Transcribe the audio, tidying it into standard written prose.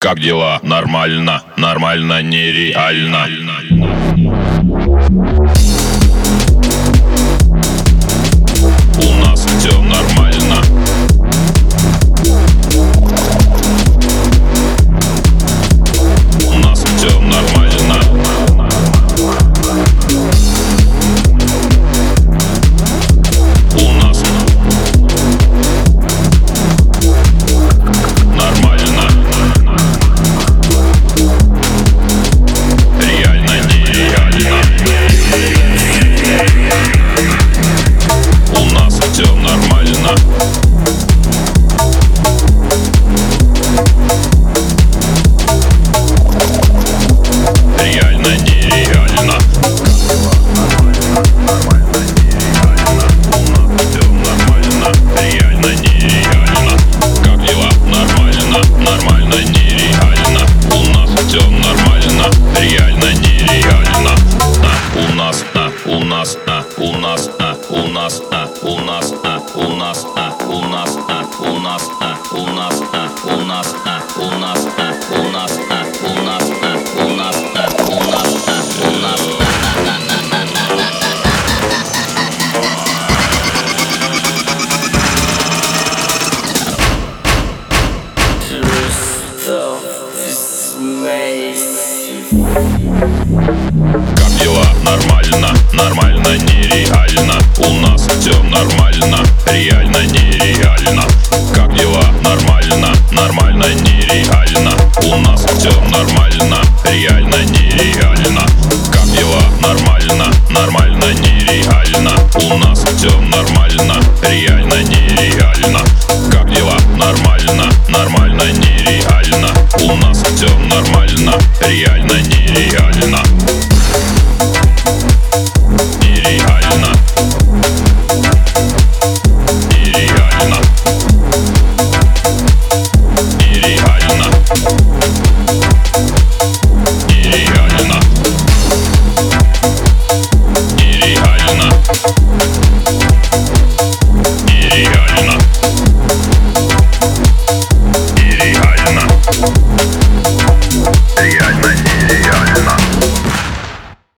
Как дела? Нормально, нормально, нереально. У нас все нормально. У нас все нормально. У нас нормально. Реально, нереально. У нас все нормально. Реально, нереально. Реально, нереально. Как дела? Нормально, нормально, нереально. У нас все нормально. Реально, нереально. У нас, у нас, у нас, у нас, у нас, у нас, у нас, у нас, у нас, у нас, у нас, у нас, у нас, у нас, у нас, у нас. Как дела? Нормально, нормально, нереально. У нас все нормально, реально, нереально. Как дела? Нормально, нормально, нереально. У нас все нормально, реально, нереально. Как дела? Нормально, нормально, нереально. У нас все нормально, реально, нереально. Как дела? Нормально, нормально, нереально. У нас все нормально, реально,